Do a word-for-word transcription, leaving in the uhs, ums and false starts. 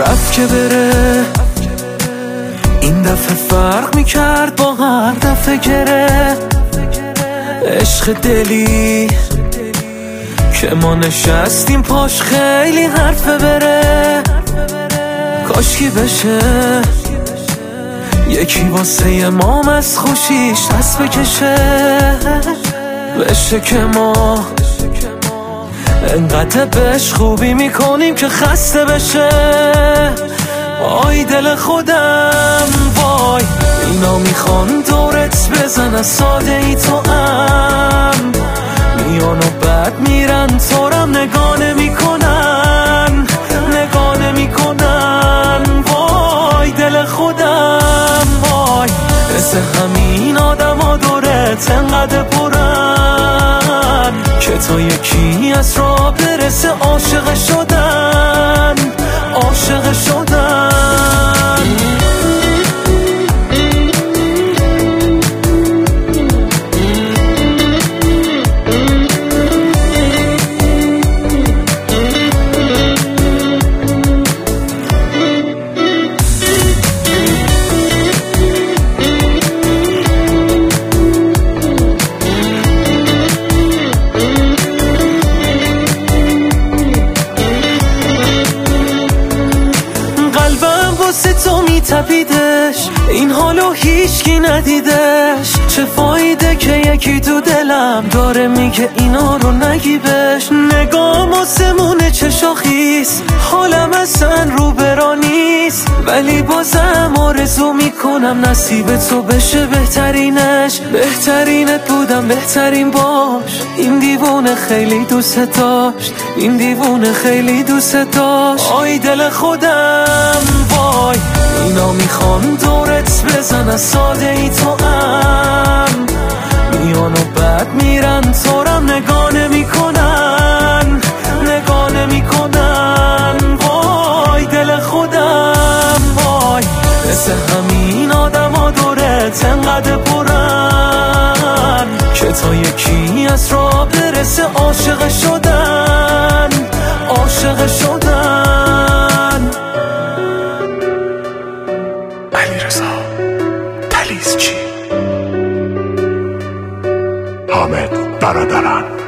رفت که بره، این دفعه فرق میکرد با هر دفعه گره. عشق دلی که ما نشستیم پاش خیلی حرفه بره. کاشکی بشه یکی واسه ما از خوشیش دست بکشه، بشه که ما انقدر بهش خوبی میکنیم که خسته بشه. آی دل خودم وای، اینا میخوان دورت بزن از ساده ای تو ام، میان و بعد میرن تورم نگاه نمیکنن، نگاه نمیکنن. وای دل خودم وای، مثل همین آدم ها دورت انقدر پرن که تا یکی از را برسه عاشق شدن، عاشق شدن. تو میتپیدش، این حالو هیچکی ندیدش. چه فایده که یکی تو دلم داره میگه اینا رو نگی بهش. نگام آسمونه چه شاخیست، حالم اصلا رو برا نیست، ولی بازم آرزو میکنم نصیب تو بشه بهترینش. بهترینت بودم بهترین باش، این دیوونه خیلی دوست داشت، این دیوونه خیلی دوست داشت. آی دل خودم وای، اینا میخوان دورت بزن از ساده ای تو ام، میان و بعد میرن تورم نگاه نمیکنن، نگاه نمیکنن. وای دل خودم وای، مثل همین آدم ها دورت انقدر پرن که تا یکی از را برسه عاشق شدن، عاشق شدن. علیرضا تلیزچی، حامد برادران.